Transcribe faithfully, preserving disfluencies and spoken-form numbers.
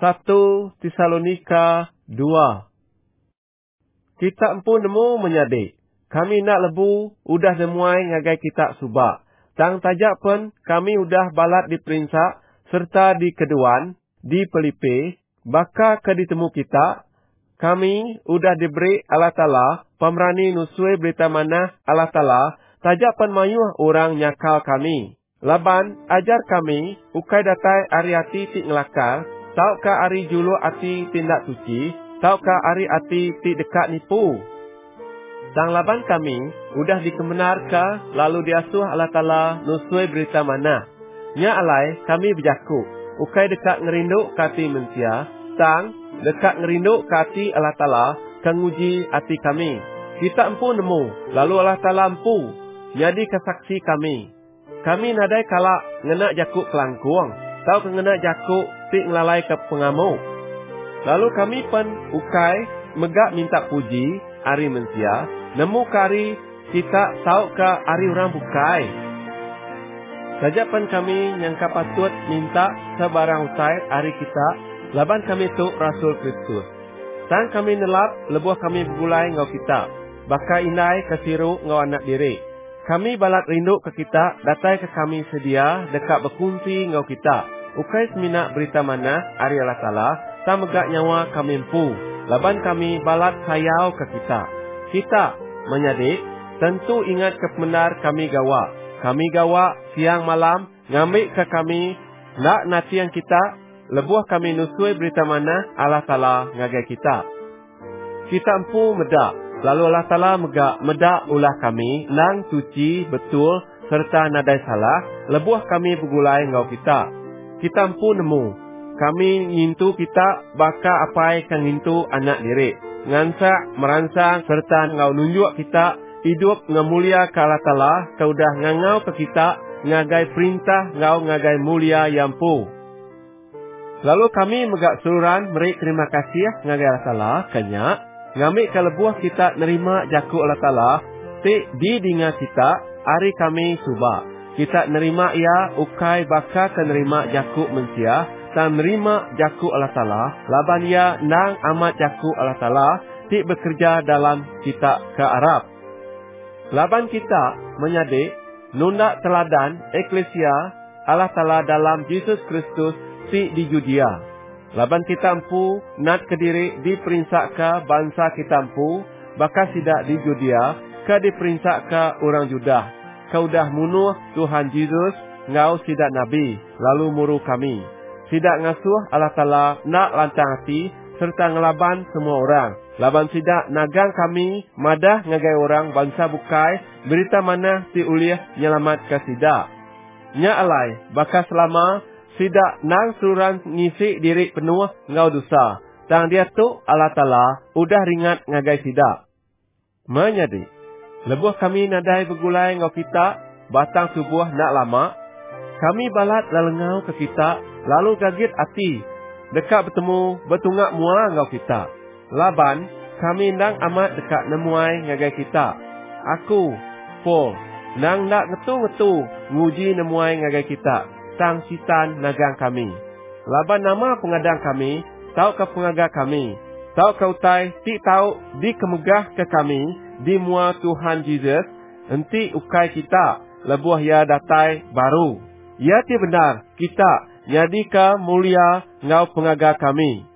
satu Tesalonika dua. Kita empu nemu menyadik. Kami nak lebu, udah nemuai ngagai kita subak. Tang tajak pun, kami udah balat di perinsak, serta di keduan, di pelipe, baka ke ditemu kita. Kami udah diberi Allah Ta'ala, pemerani nusui berita mana Allah Ta'ala, tajak pun mayuh orang nyakal kami. Laban, ajar kami, ukai datai ari hati ti ngelakar, tau ka ari julu ati tindak suci, tau ka ari ati ti dekat nipu. Sang laban kami, udah dikemenar ka, lalu diasuh Allah Ta'ala nusui berita mana. Nya alai, kami berjaku, ukai dekat ngerindu kati mensia, sang dekat ngerindu kati Allah Ta'ala, kenguji hati kami. Kita empu nemu, lalu Allah Ta'ala empu, jadi kesaksi kami. Kami nadai kalak ngena jakuk kelangkuang, tau kengena jakuk ti ngelalai ke pengamuk. Lalu kami pun ukai megak minta puji ari mensia, nemu kari kita tau ke ari orang bukai. Sajapan kami yang kapatut minta sebarang usai ari kita, laban kami tu Rasul Kristus. Sang kami nelap lebuh kami bergulai ngau kita, baka indai kesiru ngau anak diri. Kami balat rindu ke kita, datai ke kami sedia, dekat berkunci ngau kita. Ukai seminak berita mana, ari Allah Ta'ala, tak megak nyawa kami empu. Laban kami balat sayau ke kita. Kita menyadik, tentu ingat kebenar kami gawa. Kami gawa siang malam, ngambil ke kami, nak nati yang kita, lebuh kami nusui berita mana, Allah Ta'ala ngagai kita. Kita empu medak. Lalu Allah Ta'ala megak medak ulah kami, nang suci, betul, serta nadai salah, lebuh kami bergulai ngau kita. Kita empu nemu, kami ngintu kita, baka apai kan ngintu anak diri. Ngansak, meransang, serta ngau nunjuk kita, hidup ngamulia ke Allah Ta'ala, kaudah ngangau ke kita, ngagai perintah ngau ngagai mulia yampu. Lalu kami megak sururan, meri terima kasih ngagai Allah Ta'ala, kenyak, ngambil ke lebuah kita nerima jaku Allah Ta'ala, ti di dinga kita, hari kami subak. Kita nerima ia, ukai baka ke nerima jaku mensia, dan nerima jaku Allah Ta'ala, laban ia nang amat jaku Allah Ta'ala, ti bekerja dalam kita ke Arab. Laban kita menyadik, nunda teladan eklesia Allah Ta'ala dalam Yesus Kristus ti di Judea. Laban kita empu, nat kediri diperinsak ke bangsa kita empu, baka sidak di Judea, ke diperinsak ke orang Judah. Kau dah munuh Tuhan Yesus, ngau sidak Nabi, lalu muru kami. Sidak ngasuh Allah Ta'ala nak lantang hati, serta ngelaban semua orang. Laban sidak nagang kami, madah ngagai orang bangsa bukai, berita mana si uliah nyelamat ke sidak. Nya alai, baka selama, sidak nang sururan ngisi diri penuh ngau dosa. Tang dia tu Allah Ta'ala udah ringat ngagai sidak. Menyadik, lebuh kami nadai bergulai ngau kita, batang subuh nak lama. Kami balat lalengau ke kita, lalu gagit hati. Dekat bertemu bertungak mua ngau kita. Laban, kami nang amat dekat nemuai ngagai kita. Aku, Paul, nang nak ngetu-ngetu nguji nemuai ngagai kita. Sang sitan nagang kami. Laban nama pengadang kami, tau ke pengaga kami. Tau ke utai, ti tau dikemegah ke kami, di mua Tuhan Yesus, enti ukai kita, lebuah ya datai baru. Ya ti benar, kita, nyadi ke mulia ngau pengaga kami.